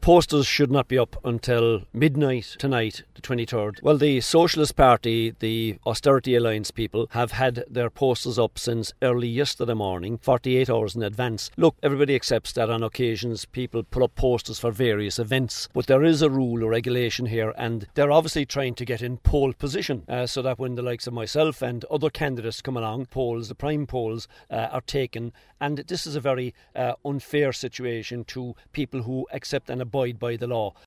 posters should not be up until midnight tonight, the 23rd. Well, the Socialist Party, the Austerity Alliance people, have had their posters up since early yesterday morning, 48 hours in advance. Look, everybody accepts that on occasions people put up posters for various events, but there is a rule or regulation here, and they're obviously trying to get in pole position so that when the likes of myself and other candidates come along, polls, the prime polls are taken, and this is a very unfair situation to people who accept and abide by the law.